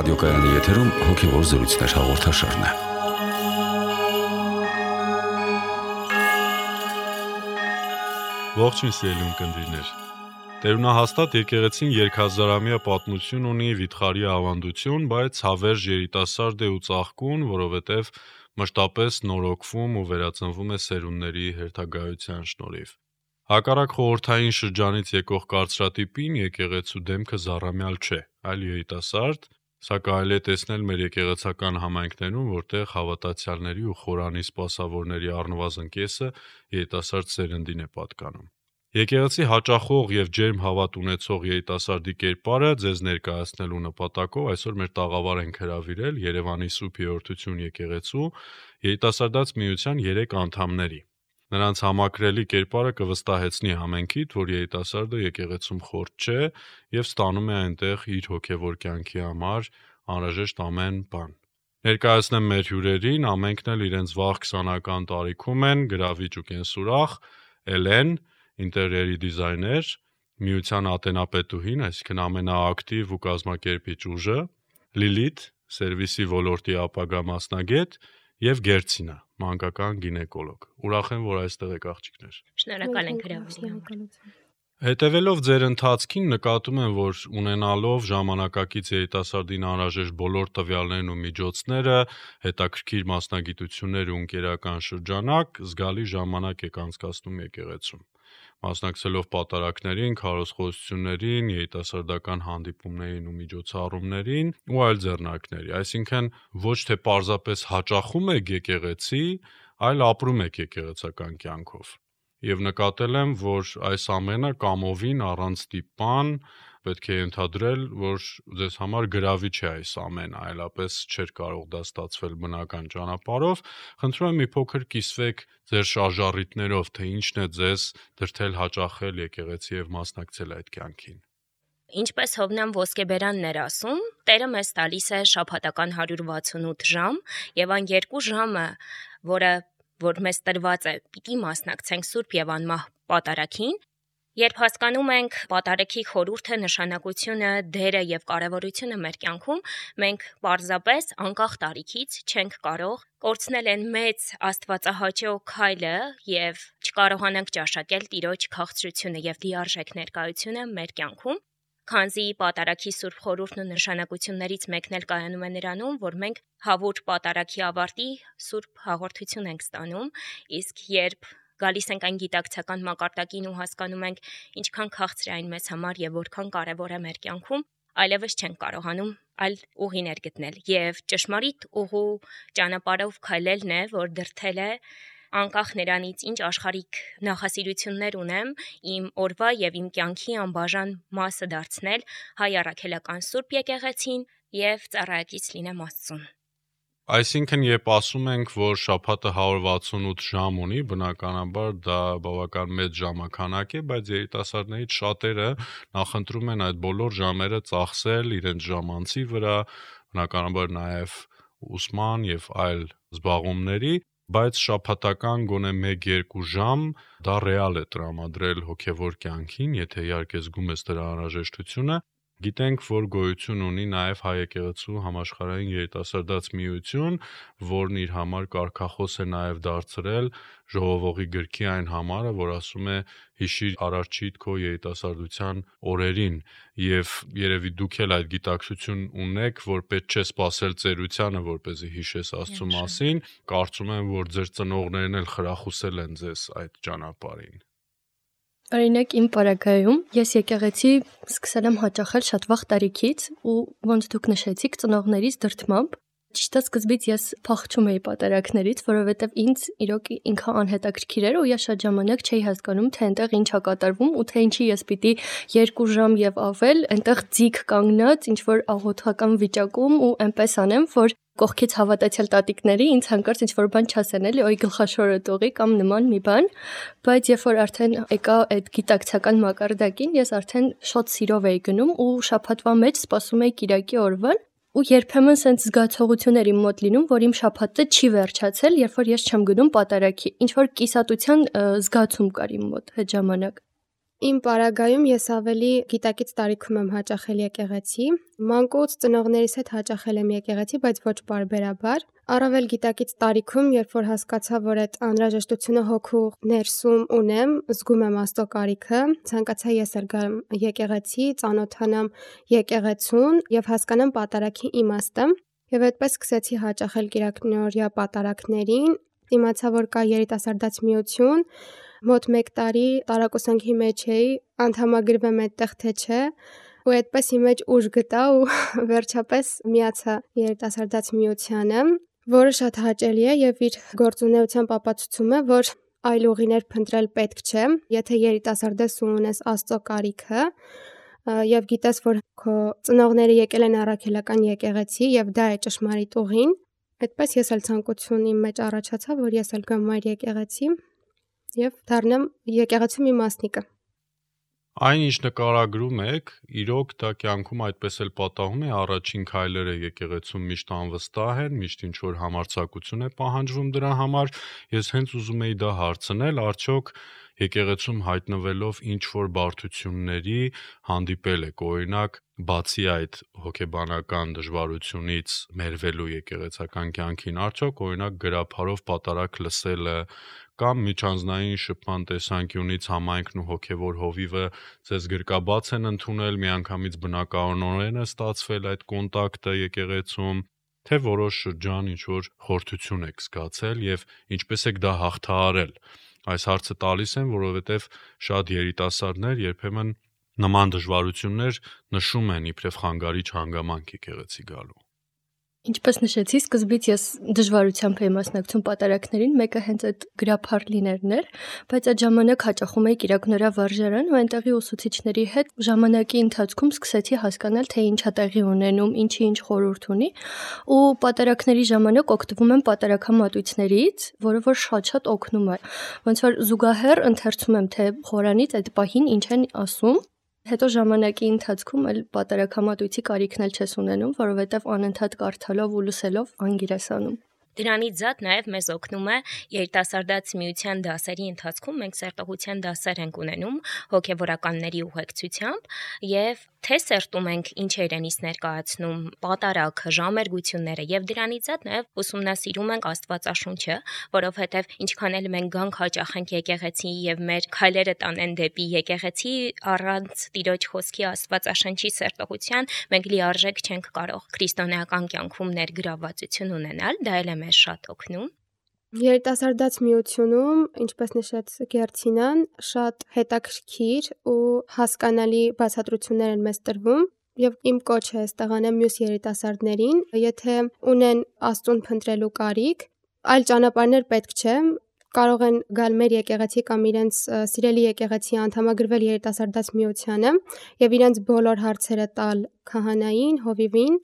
Ռադիոկայանի եթերում հոգևոր զրույցներ հաղորդաշարն է։ Ողջույն սիրելի ունկնդիրներ։ Տերունահաստատ եկեղեցին երկհազարամյա պատմություն ունի վիթխարի ավանդություն, բայց հավերժ երիտասարդ է ու ծաղկուն, որովհետև մշտապես նորոգվում ու վերածնվում է սերունդների հերթագայության շնորհիվ։ Հակառակ խորհրդային շրջանից եկող կարծրատիպին եկեղեցու դեմքը զառամյալ չէ, այլ երիտասարդ, սա կարելի է տեսնել մեր եկեղեցական համայնքներում, որտեղ հավատացյալների ու խորանի սպասավորների առնվազն կեսը երիտասարդ սերնդին է պատկանում։ Եկեղեցի հաճախող եւ ջերմ հավատ ունեցող երիտասարդի կերպարը ձեզ ներկայացնելու նպատակով այսօր մեր տաղավար ենք հրավիրել Երևանի Սուրբ Երրորդություն եկեղեցու երիտասարդաց միության 3 անդամների։ Նրանց համակրելի կերպարը կվստահեցնի ամենքիդ, որ երիտասարդը եկեղեցում խորտ չէ եւ ստանում է այնտեղ իր հոգեվոր կյանքի համար անհրաժեշտ ամեն բան։ Ներկայացնեմ մեր հյուրերին, ամենքն էլ իրենց վաղ 20-ական տարիքում են, գրավիչ ու կենսուրախ, Էլեն, ինտերիերի դիզայներ, միության ատենապետուհին, այսինքն ամենաակտիվ ու կազմակերպիչ ուժը, Լիլիթ, սերվիսի ոլորտի ապագա մասնագետ եւ Գերցինա, մանկական գինեկոլոգ։ Ուրախ եմ, որ այստեղ եք աղջիկներ։ Շնորհակալ ենք հրավերի համար։ Հետևելով ձեր ընթացքին նկատում եմ, որ ունենալով ժամանակակից երիտասարդին անհրաժեշտ բոլոր տվյալներն ու միջոցները, հետաքրքիր մասնագիտություններ ու ընկերական շրջանակ, զգալի ժամանակ եք անցկացնում եկեղեցում, մասնակցելով պատարակներին, քարոզխոսություններին, երիտասարդական հանդիպումներին ու միջոցառումներին ու այլ ձեռնարկների։ Այսինքն ոչ թե պարզապես հաճախում եք եկեղեցի, այլ ապրում եք եկեղեցական կյանքով։ Եվ նկատել եմ, որ այս ամենը կամովին առանց ստիպան պետք է ենթադրել, որ ձեզ համար գրավիչ է այս ամենը, այլապես չէր կարող դա ստացվել բնական ճանապարհով։ Խնդրում եմ մի փոքր կիսվեք ձեր շարժառիթներով, թե ինչն է ձեզ դրդել հաճախել եկեղեցի եւ մասնակցել այդ կյանքին։ Ինչպես Հովնան Ոսկեբերանն էր ասում, Տերը մեզ տալիս է շաբաթական 168 ժամ, եւ այն 2 ժամը, որ մեզ տրված է, պիտի մասնակցենք Սուրբ եւ անմահ պատարագին, երբ հասկանում ենք պատարագի խորհուրդը, նշանակությունը, դերը եւ կարեւորությունը մեր կյանքում, մենք պարզապես անկախ տարիքից չենք կարող կորցնել այն մեծ աստվածահաճո քայլը եւ չկարողանանք ճաշակել Տիրոջ քաղցրությունը եւ լիարժեք ներկայությունը մեր կյանքում, քանզի պատարագի Սուրբ խորհուրդն ու նշանակություններից մեկն էլ կայանում է նրանում, որ մենք հավուր պատարագի ավարտի Սուրբ հաղորդություն ենք ստանում, իսկ երբ գալիս ենք այն գիտակցական մակարդակին ու հասկանում ենք ինչքան քաղցր է այն մեզ համար եւ որքան կարեւոր է մեր կյանքում, այլևս չենք կարողանում այլ ուղիներ գտնել եւ ճշմարիտ ուղու ճանապարհով քայլելն է, որ դրթել է անկախ նրանից ինչ աշխարհիկ նախասիրություններ ունեմ, իմ օրվա եւ իմ կյանքի անբաժան մասը դարձնել հայ առաքելական Սուրբ եկեղեցին եւ ծառայակից լինեմ Աստծուն։ Այսինքն, երբ ասում ենք, որ շաբաթը 168 ժամ ունի, բնականաբար դա բավական մեծ ժամաքանակ է, բայց երիտասարդներից շատերը նախընտրում են այդ բոլոր ժամերը ծախսել իրենց ժամանցի վրա, բնականաբար նաեւ ուսման եւ այլ զբաղումների, բայց շաբաթական գոնե 1-2 ժամ դա ռեալ է տրամադրել հոգևոր կյանքին, եթե իհարկե զգում ես դրա անհրաժեշտությունը։ Գիտենք, որ գոյություն ունի նաև հայ եկեղեցու համաշխարհային երիտասարդաց միություն, որն իր համար կարգախոս է նաև դարձրել ժողովողի գրքի այն համարը, որ ասում է հիշիր արարչիդ քո երիտասարդության օրերին, եւ երևի դուք էլ այդ գիտակցություն ունեք, որ պետք չէ սпасել ծերությանը, որպեսզի հիշես Աստծո մասին, կարծում եմ, որ ձեր ծնողներն էլ խրախուսել են ձեզ այդ ճանապարհին։ Օրինակ իմ պարագայում ես եկեղեցի սկսել եմ հաճախել շատ վաղ տարիքից ու ոնց դուք նշեցիք ծնողներիս դրդմամբ ճիշտ սկզբից ես փախչում էի պատարակներից, որովհետև ինձ իրոք ինքը անհետաքրքիր էր ու ես շատ ժամանակ չէի հասկանում, թե այնտեղ ինչ է կատարվում ու թե ինչի ես պիտի 2 ժամ եւ ավել այնտեղ ձիգ կանգնած ինչ որ աղոթական վիճակում ու այնպես անեմ, որ կողքից հավատացյալ տատիկների ինձ հանկարծ ինչ-որ բան չասեն էլի, օй գլխաշորը տողի կամ նման մի բան, բայց երբ որ արդեն եկա այդ գիտակցական մակարդակին, ես արդեն շատ սիրով էի գնում ու շաբաթվա մեջ սպասում էի Կիրակի օրվան ու երբեմն սենց զգացողություններ իմ մոտ լինում, որ իմ շաբաթը չի վերջացել, երբ որ ես չեմ գնում պատարագի, ինչ որ կիսատության զգացում կար իմ մոտ այդ ժամանակ։ Իմ պարագայում ես ավելի գիտակից տարիքում եմ հաճախել եկեղեցի։ Մանկուց ծնողներիս հետ հաճախել եմ եկեղեցի, բայց ոչ պարբերաբար։ Առավել գիտակից տարիքում, երբ որ հասկացա, որ այդ անհրաժեշտությունը հոգու ներսում ունեմ, զգում եմ Աստծո կարիքը, ցանկացա ես էլ գամ եկեղեցի, ծանոթանամ եկեղեցուն եւ հասկանամ պատարագի իմաստը։ Եվ այդպես սկսեցի հաճախել կիրակնօրյա պատարագներին, իմացա, որ կա երիտասարդաց միություն, մոտ 1 տարի տարակուսանքի մեջ էի, անդամագրվեմ այդտեղ թե չէ, ու այդպես իմ մեջ ուժ գտա ու վերջապես միացա երիտասարդաց միությանը, որը շատ հաճելի է եւ իր գործունեությամբ ապացուցում է, որ այլ ուղիներ փնտրել պետք չէ, եթե երիտասարդ ես ու ունես Աստծո կարիքը, եւ գիտես, որ քո ծնողները եկել են առաքելական եկեղեցի եւ դա է ճշմարիտ ուղին, այդպես ես էլ ցանկություն իմ մեջ առաջացավ, որ ես էլ գամ մայր եկեղեցի եւ դառնամ եկեղեցու մի մասնիկը։ Այն ինչ նկարագրում եք, իրոք դա կյանքում այդպես էլ պատահում է, առաջին քայլերը եկեղեցում միշտ անվստահ են, միշտ ինչ որ համարձակություն է պահանջվում դրա համար։ Ես հենց ուզում էի դա հարցնել, արդյոք եկեղեցում հայտնվելով ինչ որ բարդությունների հանդիպել եք, օրինակ, բացի այդ հոգեբանական դժվարությունից մերվելու եկեղեցական կյանքին, արդյոք օրինակ գրափարով պատարագ լսելը կամ միջանձնային շփման տեսանկյունից համայնքն ու հոգևոր հովիվը ձեզ գրկաբաց են ընդունել, միանգամից բնականորեն է ստացվել այդ կոնտակտը եկեղեցում, թե որոշ շրջան ինչ որ խորթություն եք զգացել եւ ինչպես եք դա հաղթահարել։ Այս հարցը տալիս եմ, որովհետև շատ երիտասարդներ երբեմն նման դժվարություններ նշում են իբրև խանգարիչ հանգամանք եկեղեցի գալու։ Ինչպես նշեցի, սկզբից ես դժվարությամբ էի մասնակցում պատարագներին, մեկը հենց այդ գրափար լինելն էր, բայց այդ ժամանակ հաճախում էի կիրակնօրյա վարժարան ու այնտեղի ուսուցիչների հետ ժամանակի ընթացքում սկսեցի հասկանալ, թե ինչ է տեղի ունենում, ինչի ինչ խորհուրդ ունի, ու պատարագների ժամանակ օգտվում եմ պատարագամատույցներից, որը որ շատ օգնում է։ Ոնց որ զուգահեռ ընթերցում եմ, թե խորանից այդ պահին ինչ են ասում, հետո ժամանակի ընթացքում էլ պատարագամատույցի կարիքն էլ չես ունենում, որովհետև անընդհատ կարդալով ու լսելով անգիր ես անում։ Դրանից զատ նաև մեզ օգնում է երիտասարդաց միության դասերի ընթացքում մենք սերտողության դասեր ենք ունենում հոգևորականների ուղեկցությամբ եւ թե սերտում ենք ինչ իրենից ներկայացնում պատարագ ժամերգությունները եւ դրանից զատ նաև ուսումնասիրում ենք Աստվածաշունչը, որովհետեւ ինչքան էլ մենք գանք հաճախենք եկեղեցի եւ մեր քայլերը տանեն դեպի եկեղեցի առանց Տիրոջ խոսքի Աստվածաշնչի սերտողության մենք լիարժեք չենք կարող քրիստոնեական կյանքում ներգրավվածություն ունենալ, դա էլ է մեզ շատ օգնում։ Երիտասարդաց միությունում, ինչպես նշեց Գերցինան, շատ հետաքրքիր ու հասկանալի բացատրություններ են մեզ տրվում եւ իմ կոչը այստեղ անեմ մյուս երիտասարդներին, եթե ունեն Աստծուն փնտրելու կարիք, այլ ճանապարհներ պետք չէ, կարող են գալ մեր եկեղեցի կամ իրենց սիրելի եկեղեցի անդամագրվել երիտասարդաց միությանը եւ իրենց բոլոր հարցերը տալ քահանային, հովիվին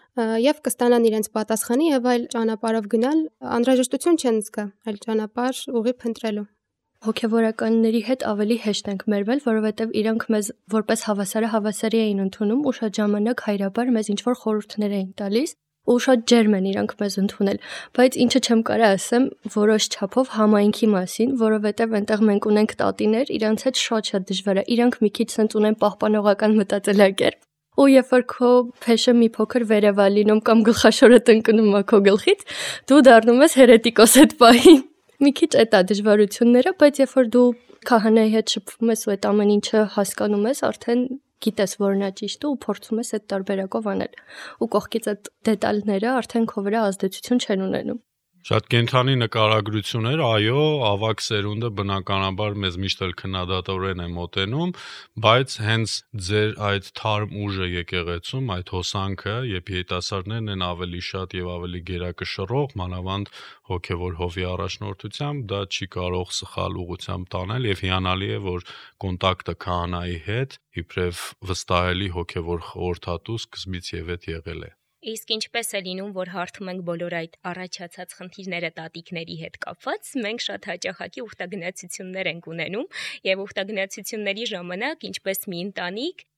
եւ կստանան իրենց պատասխանը եւ այլ ճանապարհով գնալ անհրաժեշտություն չեն զգա այլ ճանապարհ ուղի փնտրելու։ Հոգևորականների հետ ավելի հեշտ ենք մերվել, որովհետև իրանք մեզ որպես հավասարի էին ընդունում ու շատ ժամանակ հայրաբար մեզ ինչ-որ խորհուրդներ էին տալիս ու շատ ջերմ են իրանք մեզ ընդունել, բայց ինչը չեմ կարա ասեմ որոշ չափով համայնքի մասին, որովհետև այնտեղ մենք ունենք տատիներ, իրանց հետ շատ դժվար է, իրանք մի քիչ sense ունեն պահպանողական մտածելակերպ։ Ու երբ որ քո փեշը մի փոքր վերև է լինում կամ գլխաշորը տնկնում է քո գլխից, դու դառնում ես հերետիկոս այդ պահին։ Մի քիչ այդ է դժվարությունները, բայց երբ որ դու քահանայի հետ շփվում ես ու այդ ամեն ինչը հասկանում ես, արդեն գիտես որն է ճիշտը ու փորձում ես այդ տարբերակով անել։ Ու կողքից այդ դետալները արդեն քո վրա ազդեցություն չեն ունենում։ Շատ կենթանի նկարագրություններ, այո, ավագ սերունդը բնականաբար մեզ միշտ էլ քննադատորեն է մոտենում, բայց հենց ձեր այդ թարմ ուժը եկեղեցում, այդ հոսանքը, երբ երիտասարդներն են ավելի շատ եւ ավելի գերակշռող, մանավանդ հոգեվոր հովի առաջնորդությամբ, դա չի կարող սխալ ուղղությամբ տանել եւ հիանալի է, որ կոնտակտը քահանայի հետ իբրև վստահելի հոգեվոր խորհրդատու սկզբից եւ հետ եղել է։ Իսկ ինչպես է լինում, որ հարթում ենք բոլոր այդ առաջացած խնդիրները տատիկների հետ կապված, մենք շատ հաճախակի ուխտագնացություններ ենք ունենում եւ ուխտագնացությունների ժամանակ, ինչպես մի ընտանիք,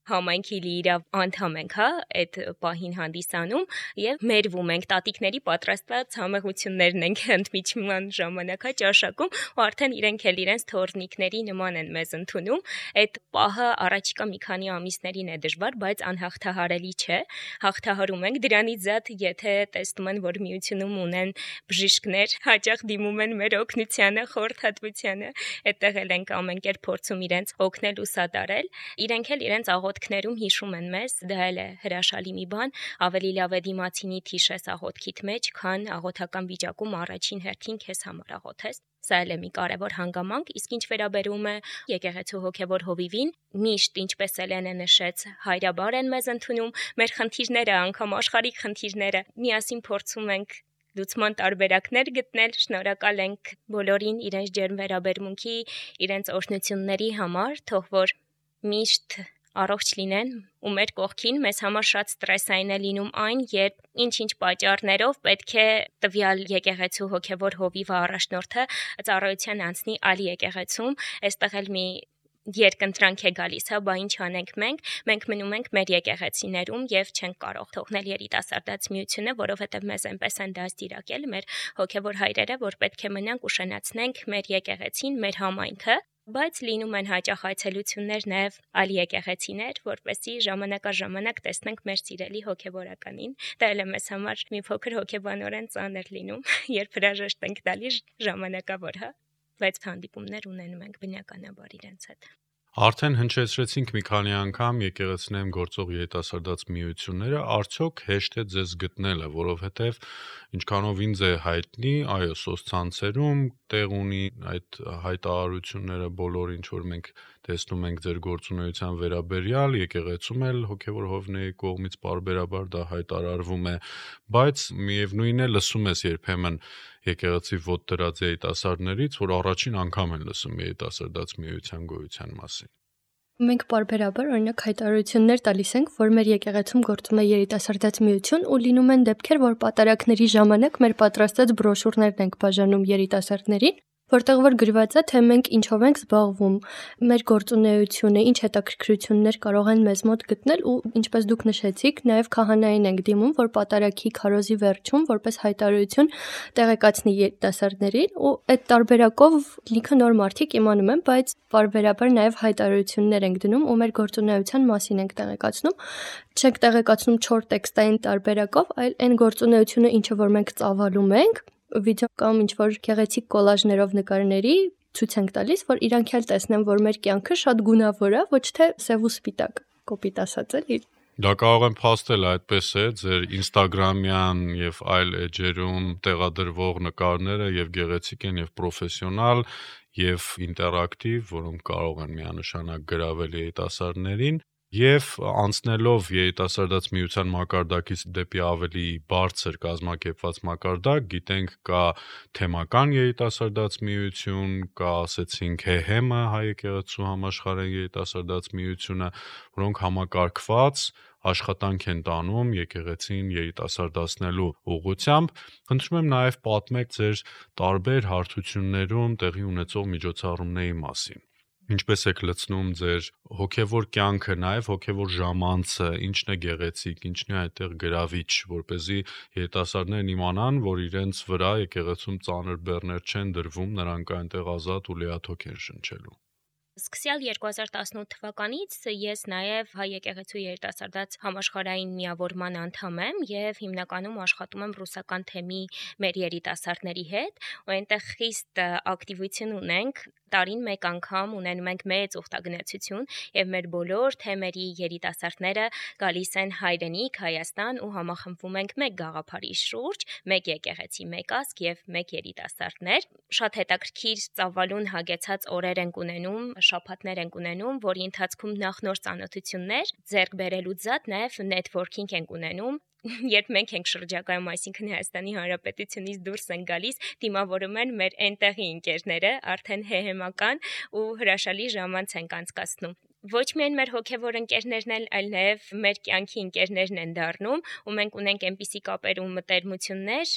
համայնքի լիիրավ անդամ ենք, այդ պահին հանդիսանում եւ մերվում ենք, տատիկների պատրաստված համեղություններն ենք ընդմիջման ժամանակ ճաշակում ու արդեն իրենք էլ իրենց թորնիկների նման են մեզ ընդունում։ Այդ պահը առաջիկա մի քանի ամիսներին է դժվար, բայց անհաղթահարելի չէ։ Հաղթահարում ենք դրանից զատ, եթե տեսնում են, որ միությունում ունեն բժիշկներ, հաճախ դիմում են մեր օգնությանը, խորհրդատվությանը, այդտեղ էլ ենք ամեն կերպ փորձում իրենց օգնել ու սատարել։ Իրենք էլ իրենց աղոթքներում հիշում են մեզ, դա էլ է հրաշալի մի բան, ավելի լավ է դիմացինի թիշես աղոթքիդ մեջ, քան աղոթական վիճակում առաջին հերթին քեզ համար աղոթես։ Սա էլ է մի կարևոր հանգամանք, իսկ ինչ վերաբերում է եկեղեցու հոգևոր հովիվին, միշտ ինչպես Էլենը նշեց, հայրաբար են մեզ ընդունում, մեր խնդիրները, անգամ աշխարհիկ խնդիրները, միասին փորձում ենք լուծման տարբերակներ գտնել, շնորհակալ ենք բոլորին իրենց ջերմ վերաբերմունքի, իրենց օրհնությունների համար, թող որ միշտ առողջ լինեն ու մեր կողքին մեզ համար շատ ստրեսային է լինում այն, երբ ինչ-ինչ պատճառներով պետք է տվյալ եկեղեցու հոգևոր հովիվը առաջնորդը ծառայության անցնի այլ եկեղեցում, այստեղ էլ մի երկընտրանք է գալիս, բա ինչ անենք մենք մնում ենք մեր եկեղեցիներում եւ չենք կարող թողնել երիտասարդաց միությունը, որովհետեւ մեզ այնպես են դաստիարակել մեր հոգևոր հայրերը, որ պետք է մնանք ու շնացնենք մեր եկեղեցին, մեր համայնքը, բայց լինում են հաճախ այցելություններ նաև այլ եկեղեցիներ, որպեսզի ժամանակաժամանակ տեսնենք մեր սիրելի հոգևորականին։ Դա էլ է մեզ համար մի փոքր հոգեբանորեն ծանր լինում, երբ հրաժեշտ ենք տալիս ժամանակավոր, բայց հանդիպումներ ունենում ենք բնականաբար իրենց հետ։ Արդեն հնչեցրեցինք մի քանի անգամ եկեղեցիներում գործող երիտասարդաց միությունները, արդյոք հեշտ է ձեզ գտնելը, որովհետև ինչքանով ինձ է հայտնի, այո, սոցցանցերում տեղ ունի այդ հայտարարությունները բոլոր ինչ որ մենք տեսնում ենք ձեր գործունեության վերաբերյալ, եկեղեցում էլ հոգևոր հովիվների կողմից պարբերաբար դա հայտարարվում է, բայց միևնույնն է լսում ես երբեմն եկեղեցի ոտ դրած երիտասարդներից, որ առաջին անգամ են լսում երիտասարդաց միության գոյության մասին։ Մենք պարբերաբար օրինակ հայտարարություններ տալիս ենք, որ մեր եկեղեցում գործում է երիտասարդաց միություն ու լինում են դեպքեր, որ պատարագների ժամանակ մեր պատրաստած բրոշուրներն ենք բաժանում երիտասարդներին, որտեղ որ գրված է, թե մենք ինչով ենք զբաղվում, մեր գործունեությունը, ինչ հետաքրքրություններ կարող են մեզ մոտ գտնել ու ինչպես դուք նշեցիք, նաև քահանային ենք դիմում, որ պատարագի քարոզի վերջում որպես հայտարարություն տեղեկացնի երիտասարդներին ու այդ տարբերակով լիքը նոր մարդիկ իմանում են, բայց պարբերաբար նաև հայտարարություններ ենք դնում ու մեր գործունեության մասին ենք տեղեկացնում, չենք տեղեկացնում չոր տեքստային տարբերակով, այլ այն գործունեությունը, ինչը որ մենք ծավալում ենք վիդեո կամ ինչ-որ գեղեցիկ կոլաժներով նկարների ցույց ենք տալիս, որ իրանք էլ տեսնեն, որ մեր կյանքը շատ գունավոր է, ոչ թե սև ու սպիտակ, կոպիտ ասած էլի։ Դա կարող եմ փաստել, այդպես է, ձեր Instagram-յան եւ այլ էջերում տեղադրվող նկարները եւ գեղեցիկ են եւ պրոֆեսիոնալ եւ ինտերակտիվ, որոնք կարող են միանշանակ գրավել երիտասարդներին։ Եվ անցնելով երիտասարդաց միության մակարդակից դեպի ավելի բարձր կազմակերպված մակարդակ, գիտենք կա թեմական երիտասարդաց միություն, կա ասեցինք ՀՀՄ հայ եկեղեցու համաշխարհային երիտասարդաց միությունը, որոնք համակարգված աշխատանք են տանում եկեղեցին երիտասարդացնելու ուղղությամբ։ Խնդրում եմ նաև պատմեք ձեր տարբեր հարթություններում տեղի ունեցող միջոցառումների մասին։ Ինչպես եք լցնում ձեր հոգևոր կյանքը, նաև հոգևոր ժամանցը, ինչն է գեղեցիկ, ինչն է այդտեղ գրավիչ, որպեսզի երիտասարդներն իմանան, որ իրենց վրա եկեղեցում ծանր բեռներ չեն դրվում, նրանք այնտեղ ազատ ու լիաթոք են շնչելու։ Սկսյալ 2018 թվականից ես նաև հայ եկեղեցու երիտասարդաց համաշխարհային միավորման անդամ եմ եւ հիմնականում աշխատում եմ ռուսական թեմի մեր երիտասարդների հետ, ու այնտեղ խիստ ակտիվություն ունենք, տարին մեկ անգամ ունենում ենք մեծ ուխտագնացություն եւ մեր բոլոր թեմերի երիտասարդները գալիս են հայրենիք Հայաստան ու համախմբվում ենք մեկ գաղափարի շուրջ, մեկ եկեղեցի, մեկ ազգ եւ մեկ երիտասարդներ։ Շատ հետաքրքիր ծավալուն հագեցած օրեր ենք ունենում, շաբաթներ ենք ունենում, որի ընթացքում նախնոր ծանոթություններ ձեռք բերելուց զատ նաև նեթվորքինգ ենք ունենում, երբ մենք ենք շրջակայում, այսինքն Հայաստանի Հանրապետությունից դուրս են գալիս, դիմավորում են մեր այնտեղի ընկերները, արդեն ՀՀՄ-ական ու հրաշալի ժամանց ենք անցկացնում։ Ոչ միայն մեր հոգևոր ընկերներն են, այլ նաև մեր կյանքի ընկերներն են դառնում, ու մենք ունենք այնպիսի կապեր ու մտերմություններ,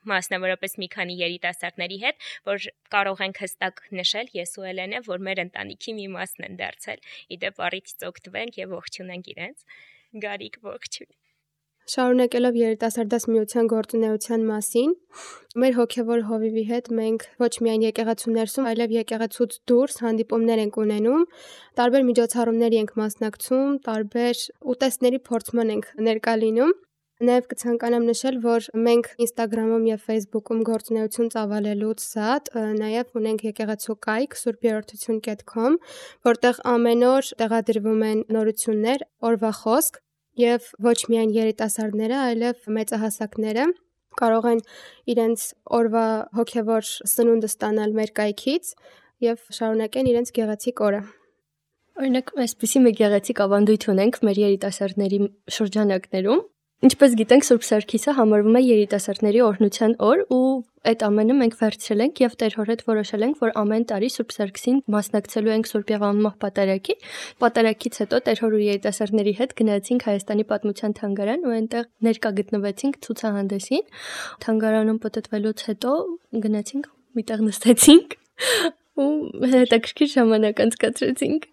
մասնավորապես մի քանի երիտասարդների հետ, որ կարող ենք հստակ նշել ես ու Էլենը, որ մեր ընտանիքի մի մասն են դարձել։ Իդեպ առիթից օգտվենք եւ ողջունենք իրենց։ Գարիկ, ողջույն։ Շարունակելով երիտասարդաց միության գործունեության մասին, մեր հոգևոր հովիվի հետ մենք ոչ միայն եկեղեցու ներսում, այլև եկեղեցուց դուրս հանդիպումներ ենք ունենում, տարբեր միջոցառումների ենք մասնակցում, տարբեր ուտեստների փորձման ենք ներկա լինում։ Նաև կցանկանամ նշել, որ մենք Instagram-ում եւ Facebook-ում գործունեություն ծավալելուց զատ նաև ունենք եկեղեցու կայք surbyerortություն.com, որտեղ ամեն օր տեղադրվում են նորություններ, օրվա խոսք, եւ ոչ միայն երիտասարդները, այլև մեծահասակները կարող են իրենց օրվա հոգևոր սնունդը ստանալ մեր կայքից եւ շարունակեն իրենց գեղեցիկ օրը։ Օրինակ, այսպեսի մի գեղեցիկ ավանդույթ ունենք մեր երիտասարդների շրջանակներում։ Ինչպես գիտենք, Սուրբ Սարգիսը համարվում է երիտասարդների օրհնության օր ու այդ ամենը մենք վերցրել ենք եւ Տեր Հոր հետ որոշել ենք, որ ամեն տարի Սուրբ Սարգսին մասնակցելու ենք Սուրբ Եղանմահ պատարագի։ Պատարագից հետո Տեր Հոր ու երիտասարդների հետ գնացինք Հայաստանի պատմության թանգարան ու այնտեղ ներկա գտնվեցինք ցուցահանդեսին։ Թանգարանում պատտվելուց հետո գնացինք միտեղ նստեցինք ու հետաքրքիր ժամանակ անցկացրեցինք։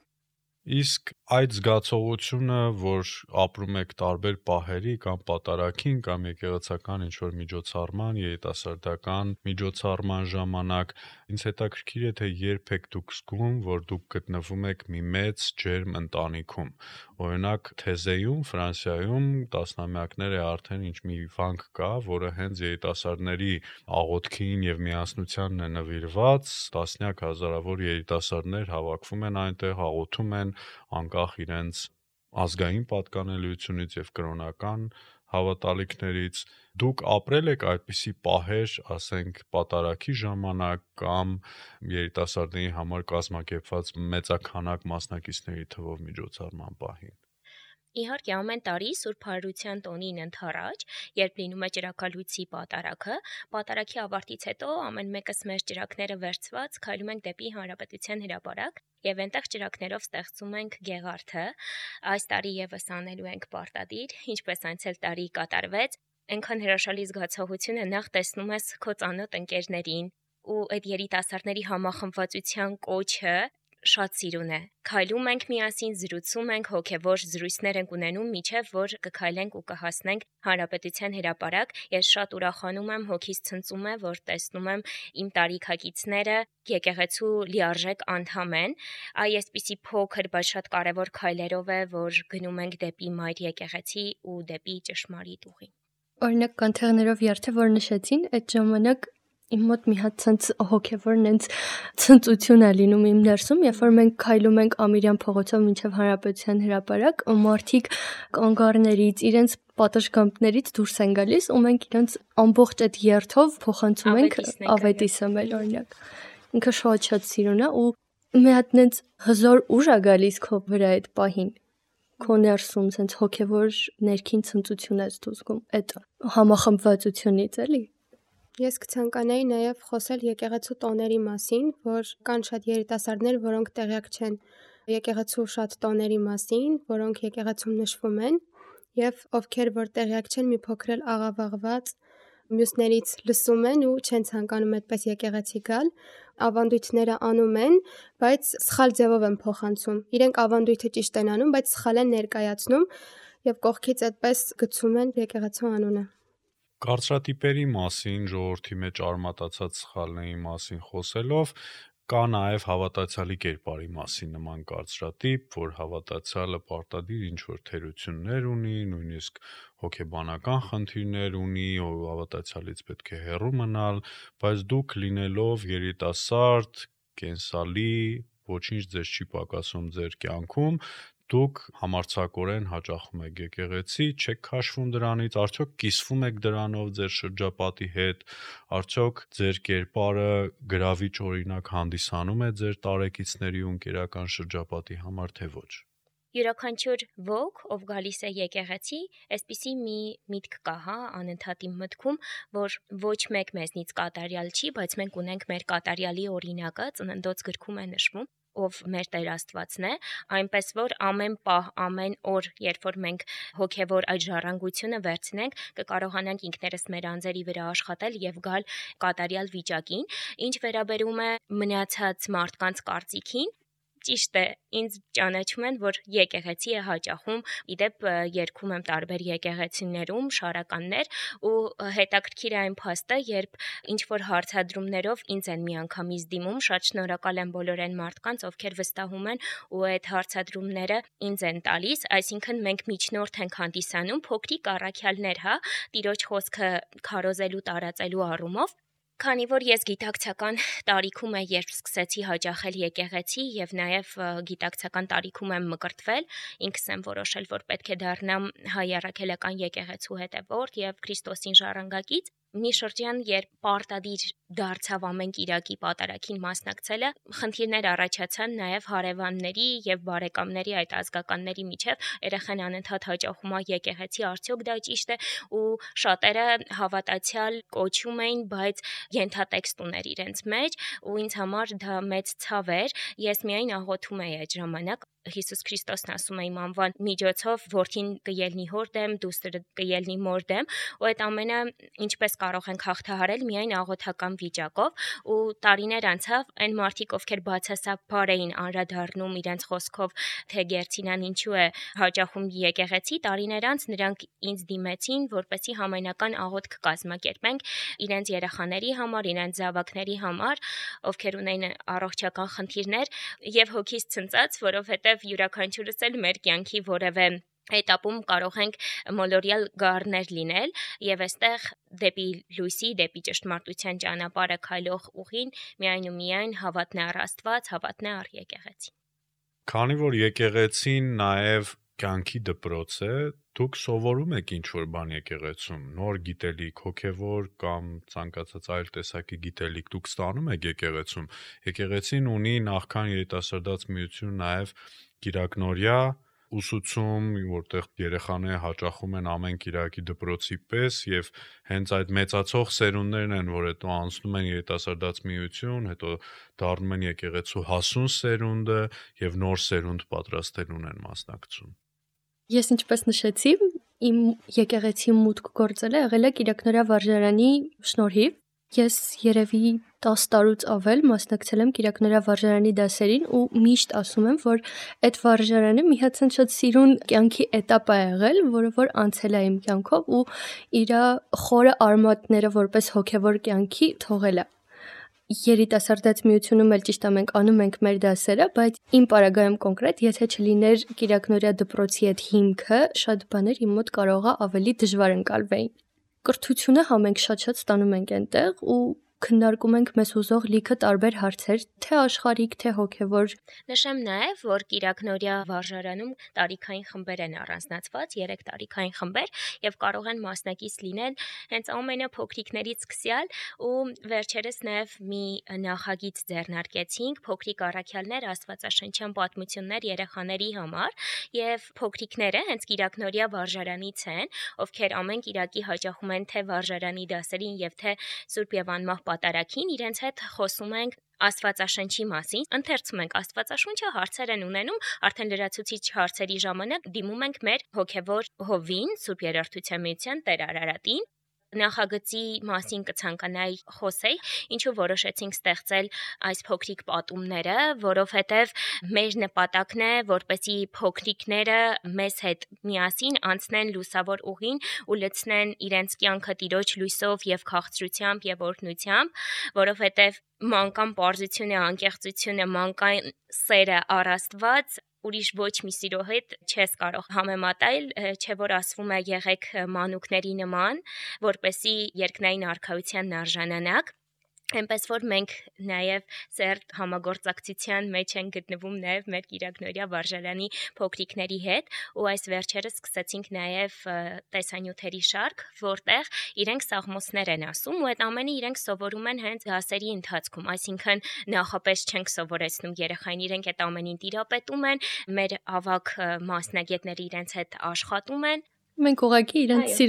Իսկ այդ զգացողությունը, որ ապրում եք տարբեր պահերի կամ պատարագին կամ եկեղեցական ինչ-որ միջոցառման, երիտասարդական միջոցառման ժամանակ, ինձ հետաքրքիր է, թե երբ եք դուք զգում, որ դուք գտնվում եք մի մեծ ջերմ ընտանիքում։ Օրինակ, Թեզեյում, Ֆրանսիայում տասնամյակներ է արդեն ինչ մի վանք կա, որը հենց երիտասարդների աղոթքին եւ միասնությանն է նվիրված, տասնյակ հազարավոր երիտասարդներ հավաքվում են այնտեղ, աղոթում են անկախ իրենց ազգային պատկանելիությունից եւ կրոնական հավատալիքներից։ Դուք ապրել եք այդպիսի պահեր, ասենք, պատարագի ժամանակ կամ երիտասարդների համար կազմակերպված մեծաքանակ մասնակիցների թվով միջոցառման պահին։ Իհարկե, ամեն տարի Սուրբ Հարություն տոնին ընթառաջ, երբ լինում է ճրագալույցի պատարագը, պատարագի ավարտից հետո ամեն մեկս մեր ճրագները վերցված քայլում ենք դեպի Հանրապետության հրապարակ եւ այնտեղ ճրագներով ստեղծում ենք գեղարդը։ Այս տարի եւս անելու ենք պարտադիր, ինչպես անցյալ տարի կատարվեց, այնքան հրաշալի զգացողություն է, նախ տեսնում ես քո ծանոթ ընկերներին ու այդ երիտասարդների համախմբվածության կոչը շատ սիրուն է։ Քայլում ենք միասին, զրուցում ենք, հոգևոր զրույցներ ենք ունենում, միջև որ կքայլենք ու կհասնենք Հանրապետության հրապարակ։ Ես շատ ուրախանում եմ, հոգիս ցնծում է, որ տեսնում եմ իմ տարիքակիցները եկեղեցու լիարժեք անդամ են։ Այսպիսի փոքր, բայց շատ կարևոր քայլերով է, որ գնում ենք դեպի Մայր եկեղեցի ու դեպի ճշմարիտ ուղի։ Օրինակ կանթեղներով երթը, որ նշեցին, այդ ժամանակ իմ մոտ մի հատ ցած հոգևոր նենց ցնծություն է լինում իմ ներսում, երբ որ մենք քայլում ենք Ամիրյան փողոցով մինչև Հանրապետության հրապարակ, մարդիկ կանգառներից, իրենց պատշգամբներից դուրս են գալիս ու մենք իրենց ամբողջ այդ երթով փոխանցում ենք ավետի սմել, օրինակ։ Ինքը շատ սիրուն է ու մի հատ նենց հզոր ուժ է գալիս քո վրա այդ պահին։ Քո ներսում ցենց հոգևոր ներքին ցնծություն ես դու զգում այդ համախմբվածությունից, էլի։ Ես կցանկանայի նաև խոսել եկեղեցու տոների մասին, որ կան շատ երիտասարդներ, որոնք տեղյակ չեն եկեղեցու շատ տոների մասին, որոնք եկեղեցում նշվում են, եւ ովքեր որ տեղյակ չեն, մի փոքր էլ աղավաղված մյուսներից լսում են ու չեն ցանկանում այդպես եկեղեցի գալ, ավանդույթները անում են, բայց սխալ ձևով են փոխանցում։ Իրենք ավանդույթը ճիշտ են անում, բայց սխալ են ներկայացնում եւ կողքից այդպես գցում են եկեղեցու անունը։ Կարծրատիպերի մասին, ժողովրդի մեջ արմատացած սխալների մասին խոսելով, կա նաև հավատացյալի կերպարի մասին նման կարծրատիպ, որ հավատացյալը պարտադիր ինչ-որ թերություններ ունի, նույնիսկ հոգեբանական խնդիրներ ունի, հավատացյալից պետք է հեռու մնալ, բայց դուք լինելով երիտասարդ, կենսալի, ոչինչ ձեզ չի պակասում ձեր կյանքում, դուք համարձակորեն հաճախում եք եկեղեցի, չեք քաշվում դրանից, արդյոք կիսվում եք դրանով ձեր շրջապատի հետ, արդյոք ձեր կերպարը գրավիչ օրինակ հանդիսանում է ձեր տարեկիցների ու ընկերական շրջապատի համար, թե ոչ։ Յուրաքանչյուր ոք, ով գալիս է եկեղեցի, այսպիսի մի միտք կա, անընդհատ իմ մտքում, որ ոչ մեկ մեզնից կատարյալ չի, բայց մենք ունենք մեր կատարյալի օրինակը, Ծննդոց գրքում է նշվում, ով մեր Տեր Աստվածն է, այնպես որ ամեն պահ, ամեն օր, երբ որ մենք հոգևոր այդ ժառանգությունը վերցնենք, կկարողանանք ինքներս մեր անձերի վրա աշխատել եւ գալ կատարյալ վիճակին, ինչ վերաբերում է մնացած մարդկանց կարծիքին, ճիշտ է, ինձ ճանաչում են, որ եկեղեցի է հաճախում, իդեպ երգում եմ տարբեր եկեղեցիներում, շարականներ ու հետաքրքիր է այն փաստը, երբ ինչ-որ հարցադրումներով ինձ են միանգամից դիմում, շատ շնորհակալ եմ բոլոր այն մարդկանց, ովքեր վստահում են ու այդ հարցադրումները ինձ են տալիս, այսինքն մենք միջնորդ ենք հանդիսանում, փոքրիկ առաքյալներ, հա, Տիրոջ խոսքը քարոզելու, տարածելու առումով։ Քանի որ ես գիտակցական տարիքում եմ, երբ սկսեցի հաճախել եկեղեցի եւ նաեւ գիտակցական տարիքում եմ մկրտվել, ինքս եմ որոշել, որ պետք է դառնամ հայ առաքելական եկեղեցու հետևորդ եւ Քրիստոսին ժառանգակից, մի շրջան, երբ պարտադիր դարձավ ամեն Կիրակի պատարագին մասնակցելը, խնդիրներ առաջացան նաև հարևանների եւ բարեկամների այդ ազգականների միջև, երեխան անընդհատ հաճախում է եկեղեցի, արդյոք դա ճիշտ է, ու շատերը հավատացյալ կոչում էին, բայց ենթատեքստ ուներ իրենց մեջ, ու ինձ համար դա մեծ ցավ էր, ես միայն աղոթում էի այդ ժամանակ Հիսուս Քրիստոսն ասում է իմ անվան միջոցով որդին կելնի հոր դեմ, դուստրը կելնի մոր դեմ, ու այդ ամենը ինչպես կարող ենք հաղթահարել միայն աղոթական վիճակով, ու տարիներ անցավ, այն մարդիկ, ովքեր բացասաբար էին անդրադառնում իրենց խոսքով, թե Գերցինան ինչու է հաճախում եկեղեցի, տարիներ անց նրանք ինձ դիմեցին, որպեսզի համայնական աղոթք կազմակերպենք իրենց երեխաների համար, իրենց զավակների համար, ովքեր ունեն առողջական խնդիրներ, եւ հոգիս ցնծած, որովհետեւ յուրաքանչյուրս էլ մեր կյանքի որևէ этапում կարող ենք մոլորյալ գառներ լինել եւ այստեղ դեպի լույսի, դեպի ճշտմարտության ճանապարհը քայլող ուղին միայն ու միայն հավատն է առ Աստված, հավատն է առ եկեղեցի։ Քանի որ եկեղեցին նաեւ կյանքի դպրոց է, դուք սովորում եք ինչ-որ բան եկեղեցում, նոր գիտելիք, հոգևոր կամ ցանկացած այլ տեսակի գիտելիք դուք ստանում եք եկեղեցում։ Եկեղեցին ունի նախքան երիտասարդաց միություն նաեւ կիրակնորյա ուսուցում, որտեղ երեխաները հաճախում են ամեն Կիրակի դպրոցի պես եւ հենց այդ մեծացող սերունդներն են, որ հետո անցնում են երիտասարդաց միություն, հետո դառնում են եկեղեցու հասուն սերունդը եւ նոր սերունդ պատրաստելուն են մասնակցում։ Ես ինչպես նշեցի, իմ եկեղեցի մուտք գործելը եղել է Կիրակնորյա վարժարանի շնորհիվ։ Ես երևի 10 տարուց ավել մասնակցել եմ Կիրակնորյա վարժարանի դասերին ու միշտ ասում եմ, որ այդ վարժարանը մի հատ շատ սիրուն կյանքի этап է եղել, որը որ անցել է իմ կյանքով ու իր խորը արմատները որպես հոգևոր կյանքի թողել է։ Երիտասարդաց միությունում էլ ճիշտ է մենք անում ենք մեր դասերը, բայց իմ պարագայում կոնկրետ, եթե չլիներ Կիրակնորյա դպրոցի այդ հիմքը, շատ բաներ իմ մոտ կարող է ավելի դժվար ընկալվեին։ Կրթությունը համենք շատ ստանում ենք այնտեղ ու քննարկում ենք մեզ հուզող լիքը տարբեր հարցեր, թե աշխարհիկ, թե հոգևոր։ Նշեմ նաև, որ Կիրակնորյա վարժարանում տարիքային խմբեր են առանձնացված, 3 տարիքային խմբեր եւ կարող են մասնակից լինել հենց ամենափոքրիկներից սկսյալ ու վերջերս նաև մի նախագիծ ձեռնարկեցինք փոքրիկ առաքյալներ աստվածաշնչյան պատմություններ երեխաների համար եւ փոքրիկները հենց Կիրակնորյա վարժարանից են, ովքեր ամեն Կիրակի հաճախում են թե վարժարանի դասերին եւ թե Սուրբ Եվանմահ պատարագին, իրենց հետ խոսում ենք Աստվածաշնչի մասին, ընթերցում ենք Աստվածաշունչը, հարցեր են ունենում, արդեն լրացուցիչ հարցերի ժամանակ դիմում ենք մեր հոգևոր հովին, Սուրբ Երրորդության միության Տեր Արարատին։ Նախագծի մասին կցանկանայի խոսեի, ինչու որոշեցինք ստեղծել այս փոքրիկ պատումները, որովհետև մեր նպատակն է, որպեսզի փոքրիկները մեզ հետ միասին անցնեն լուսավոր ուղին ու լցնեն իրենց կյանքը Տիրոջ լույսով եւ քաղցրությամբ եւ օրհնությամբ, որովհետև մանկան պարզությունը, անկեղծությունը, մանկան սերը առ Աստված ուրիշ ոչ մի սիրո հետ չես կարող համեմատել, չէ որ ասվում է եղեք մանուկների նման, որպեսզի երկնային արքայությանն արժանանաք, այնպես որ մենք նաև սերտ համագործակցության մեջ են գտնվում նաև մեր Կիրակնորյա վարժարանի փոքրիկների հետ ու այս վերջերս սկսեցինք նաև տեսանյութերի շարք, որտեղ իրենք սաղմոսներ են ասում ու այդ ամենը իրենք սովորում են հենց դասերի ընթացքում, այսինքն նախապես չենք սովորեցնում երեխային, իրենք այդ ամենին տիրապետում են, մեր ավագ մասնագետները իրենց հետ աշխատում են։ Մենք ուղղակի իրենց Այո,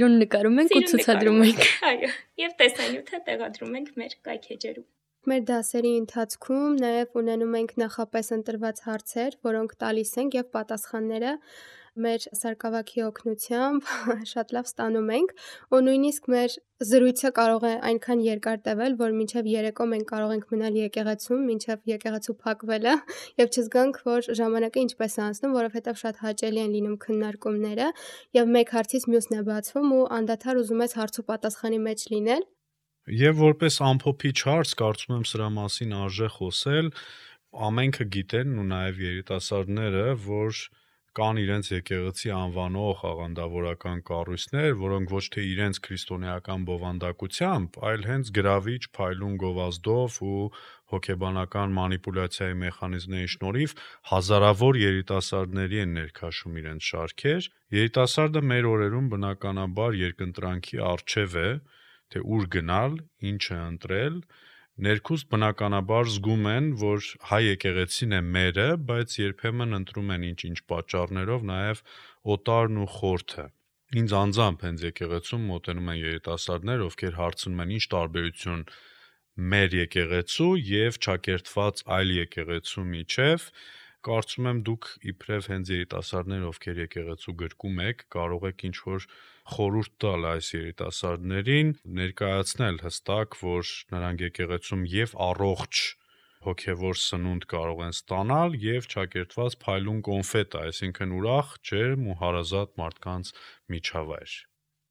սիրուն նկարում ենք ու ցուցադրում ենք։ Այո, եւ տեսանյութը տեղադրում ենք մեր կայքեջերում։ Մեր դասերի ընթացքում նաև ունենում ենք նախապես ընտրված հարցեր, որոնք տալիս ենք եւ պատասխանները մեր սարկավագի օգնությամբ շատ լավ ստանում ենք, ու նույնիսկ մեր զրույցը կարող է այնքան երկար տևել, որ մինչև երեկո մենք կարող ենք մնալ եկեղեցում, մինչև եկեղեցու փակվելը եւ չզգանք, որ ժամանակը ինչպես է անցնում, որովհետեւ շատ հաճելի են լինում քննարկումները եւ մեկ հարցից մյուսն է բացվում ու անդադար ուզում ես հարց ու պատասխանի մեջ լինել։ Եվ որպես ամփոփիչ հարց, կարծում եմ սրա մասին արժե խոսել, ամենքը գիտեն ու նաև երիտասարդները, որ կան իրենց եկեղեցի անվանող աղանդավորական կառույցներ, որոնք ոչ թե իրենց քրիստոնեական բովանդակությամբ, այլ հենց գրավիչ փայլուն գովազդով ու հոգեբանական մանիպուլյացիայի մեխանիզմների շնորհիվ հազարավոր երիտասարդների են ներքաշում իրենց շարքեր։ Երիտասարդը մեր օրերում բնականաբար երկընտրանքի առջև է, թե ուր գնալ, ինչը ընտրել, ներքուստ բնականաբար զգում են, որ հայ եկեղեցին է մերը, բայց երբեմն ընտրում են ինչ-ինչ պատճառներով նաև օտարն ու խորթը։ Ինձ անձամբ հենց եկեղեցում մոտենում են երիտասարդներ, ովքեր հարցնում են ինչ տարբերություն մեր եկեղեցու եւ ճակերտված այլ եկեղեցու միջև։ Կարծում եմ դուք իբրև հենց երիտասարդներ, ովքեր եկեղեցու գրկում եք, կարող եք ինչ-որ խորհուրդ տալ այս երիտասարդներին, ներկայացնել հստակ, որ նրանք եկեղեցում եւ առողջ հոգեվոր սնունդ կարող են ստանալ եւ ճակերտված փայլուն կոնֆետ, այսինքն ուրախ, ջերմ ու հարազատ մարդկանց միջավայր։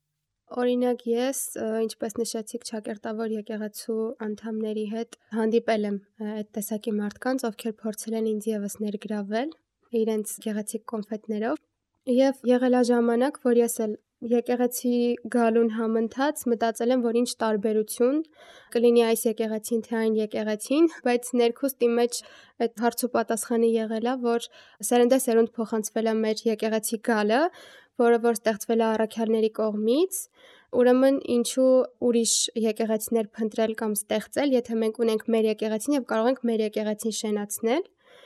Օրինակ ես, ինչպես նշեցիք, ճակերտավոր եկեղեցու անդամների հետ հանդիպել եմ այդ տեսակի մարդկանց, ովքեր փորձել են ինձ եւս ներգրավել իրենց գեղեցիկ կոնֆետներով, եւ եղել է ժամանակ, որ ես էլ եկեղեցի գալուն համընթաց մտածել եմ, որ ինչ տարբերություն կլինի այս եկեղեցին թե այն եկեղեցին, բայց ներքուստ իմ մեջ այդ հարց ու պատասխանը եղել է, որ սերնդեսերունդ փոխանցվել է մեր եկեղեցի գալը, որը որ ստեղծվել է առաքյալների կողմից, ուրեմն ինչու ուրիշ եկեղեցիներ փնտրել կամ ստեղծել, եթե մենք ունենք մեր եկեղեցին եւ կարող ենք մեր եկեղեցին շենացնել։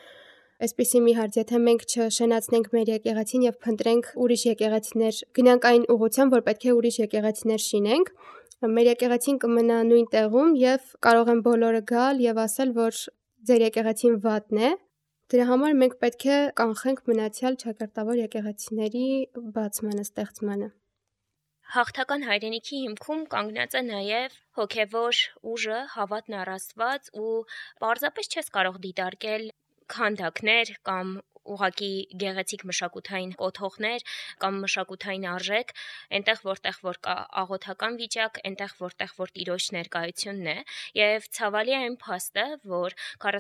Այսպիսի մի հարց, եթե մենք չշենացնենք մեր եկեղեցին եւ փնտրենք ուրիշ եկեղեցիներ, գնանք այն ուղղությամբ, որ պետք է ուրիշ եկեղեցիներ շինենք, մեր եկեղեցին կմնա նույն տեղում եւ կարող են բոլորը գալ եւ ասել, որ ձեր եկեղեցին վատն է։ Դրա համար մենք պետք է կանխենք մնացյալ ճակերտավոր եկեղեցիների բացմանը, ստեղծմանը։ Հաղթական հայրենիքի հիմքում կանգնած է նաև հոգևոր ուժը, հավատն առ Աստված ու պարզապես չես կարող դիտարկել քանդակներ կամ ուղակի գեղեցիկ մշակութային կոթողներ կամ մշակութային արժեք, այնտեղ որտեղ որ կա աղոթական վիճակ, այնտեղ որտեղ որ Տիրոջ ներկայությունն է, եւ ցավալի է այն փաստը, որ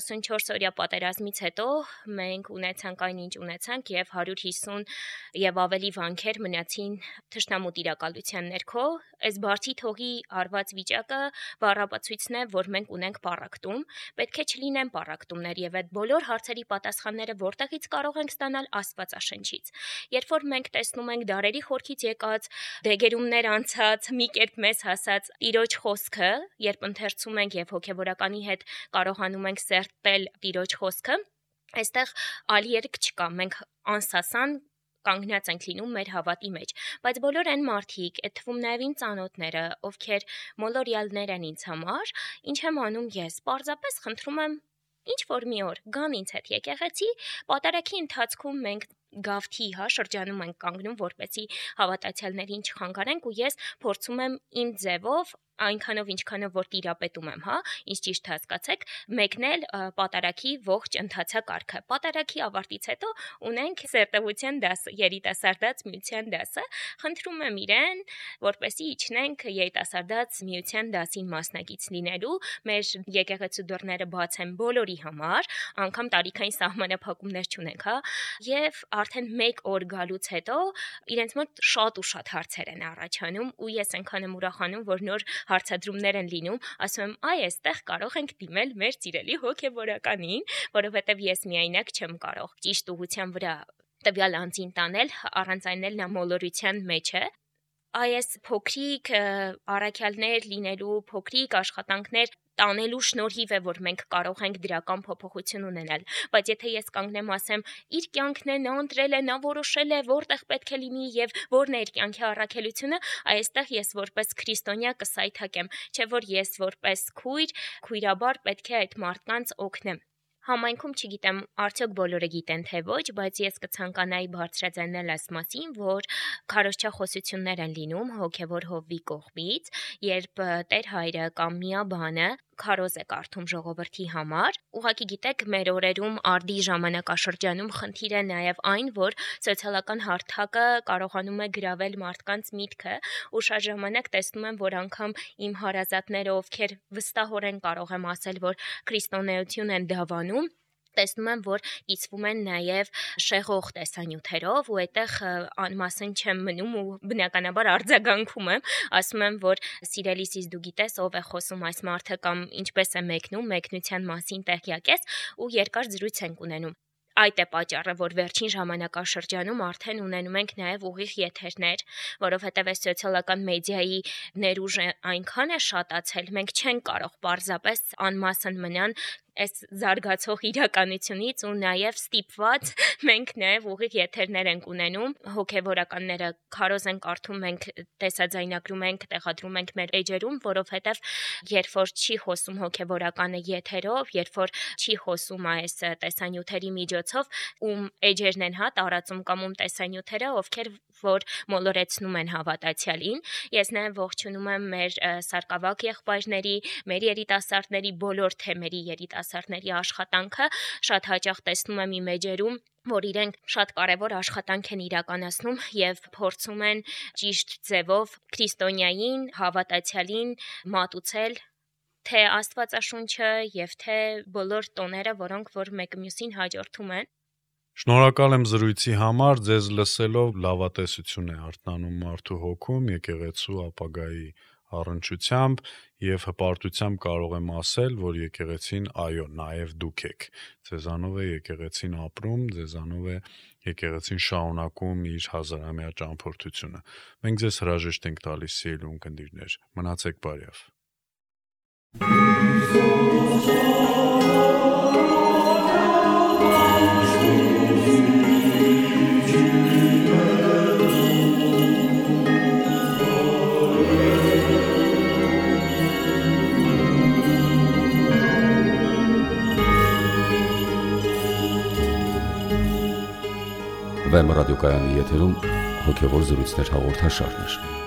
44 օրյա պատերազմից հետո մենք ունեցանք այն ինչ ունեցանք եւ 150 եւ ավելի վանքեր մնացին թշնամու տիրակալության ներքո, այս բարձի թողի արված վիճակը բառապացույցն է, որ մենք ունենք պառակտում, պետք է չլինեն պառակտումներ եւ այդ բոլոր հարցերի պատասխանները որտեղից կարող ենք ստանալ Աստվածաշնչից։ Երբ որ մենք տեսնում ենք դարերի խորքից եկած դեգերումներ անցած, մի կերպ մեզ հասած Տիրոջ խոսքը, երբ ընթերցում ենք եւ հոգեվորականի հետ կարողանում ենք սերտել Տիրոջ խոսքը, այստեղ այլ երկ չկա, մենք անսասան կանգնած ենք լինում մեր հավատի մեջ, բայց բոլոր այն մարդիկ, այդ թվում նաև իմ ծանոթները, ովքեր մոլորյալներ են ինձ համար, ինչ եմ անում ես, պարզապես խնդրում եմ ինչ որ մի օր գան ինձ հետ եկեղեցի, պատարագի ընթացքում մենք գավթի շրջանում ենք կանգնում, որպեսզի հավատացյալներին չխանգարենք ու ես փորձում եմ իմ ձևով այնքանով ինչքանով որ տիրապետում եմ, ինչ ճիշտ հասկացեք, մեկնել պատարագի ողջ ընթացակարգը։ Պատարագի ավարտից հետո ունենք սերտեվության դասը, երիտասարդաց միության դասը։ Խնդրում եմ իրեն, որպեսզի իջնենք երիտասարդաց միության դասին մասնակից լինելու, մեր եկեղեցու դռները բաց են բոլորի համար, անգամ տարիքային սահմանափակումներ չունենք, եւ արդեն 1 օր գալուց հետո իրենց մոտ շատ ու շատ հարցեր են առաջանում ու ես այնքան եմ ուրախանում, որ նոր հարցադրումներ են լինում, ասում եմ, այ այստեղ կարող ենք դիմել մեր սիրելի հոգեվորականին, որովհետև ես միայնակ չեմ կարող ճիշտ ուղղության վրա տվյալ անձին տանել, առանց այն էլ նա մոլորության մեջ է։ Այս փոքրիկ առաքյալներ լինելու, փոքրիկ աշխատանքներ տանելու շնորհիվ է, որ մենք կարող ենք դրական փոփոխություն ունենալ, բայց եթե ես կանգնեմ ասեմ, իր կյանքն է, նա ընտրել է, նա որոշել է, որտեղ պետք է լինի եւ որն է իր կյանքի առաքելությունը, այստեղ ես որպես քրիստոնյա կսայթակեմ, չէ՞ որ ես որպես քույրաբար պետք է այդ մարդկանց օգնեմ։ Համայնքում չգիտեմ, արդյոք բոլորը գիտեն թե ոչ, բայց ես կցանկանայի բարձրաձայնել այս մասին, որ քարոզչախոսություններ են լինում հոգևոր հովվի կողմից, երբ Տեր Հայրը կամ Միաբանը քարոզ է կարդում ժողովրդի համար։ Ուղղակի գիտեք, մեր օրերում արդի ժամանակաշրջանում խնդիր է նաև այն, որ սոցիալական հարթակը կարողանում է գրավել մարդկանց միտքը, ու շատ ժամանակ տեսնում եմ, որ անգամ իմ հարազատները, ովքեր վստահորեն կարող եմ ասել, որ քրիստոնեություն են դավանում, տեսնում եմ, որ կիսվում են նաև շեղող տեսանյութերով ու այդտեղ անմասն չեմ մնում ու բնականաբար արձագանքում եմ, ասում եմ, որ սիրելիս իսկ դու գիտես ով է խոսում այս մարդը կամ ինչպես է մեկնում, մեկնության մասին տեղյակ ես ու երկար զրույց ենք ունենում։ Այդ է պատճառը, որ վերջին ժամանակաշրջանում արդեն ունենում ենք նաև ուղիղ եթերներ, որովհետև այս սոցիալական մեդիայի ներուժը այնքան է շատացել, մենք չենք կարող պարզապես անմասն մնան այս զարգացող իրականությունից ու նաև ստիպված մենք նաև ուղիղ եթերներ ենք ունենում, հոգևորականները քարոզ են կարդում, մենք տեսաձայնագրում ենք, տեղադրում ենք մեր էջերում, որովհետև երբ որ չի խոսում հոգևորականը եթերով, երբ որ չի խոսում այս տեսանյութերի միջոցով, ում էջերն են տարածում կամ ում տեսանյութերը, ովքեր որ մոլորեցնում են հավատացյալին, ես նաև ողջունում եմ մեր սարկավակ եղբայրների, մեր երիտասարդների, բոլոր թեմերի երիտասարդների աշխատանքը, շատ հաճախ տեսնում եմ իմ էջերում, որ իրենք շատ կարևոր աշխատանք են իրականացնում եւ փորձում են ճիշտ ձևով քրիստոնյային, հավատացյալին մատուցել թե Աստվածաշունչը եւ թե բոլոր տոները, որոնք որ մեկը մյուսին հաջորդում են։ Շնորհակալ եմ զրույցի համար, ձեզ լսելով լավատեսություն է արթնանում մարդու հոգում, եկեղեցու ապագայի առնչությամբ եւ հպարտությամբ կարող եմ ասել, որ եկեղեցին, այո, նաեւ դուք եք։ Ձեզանով է եկեղեցին ապրում, ձեզանով է եկեղեցին շարունակում իր հազարամյա ճամփորդությունը։ Մենք ձեզ հրաժեշտ ենք տալիս, սիրելի ունկնդիրներ։ Մնացեք բարյավ։ Վեմ ռադիոկայանի եթերում հոգևոր զրույցներ հաղորդաշարներ։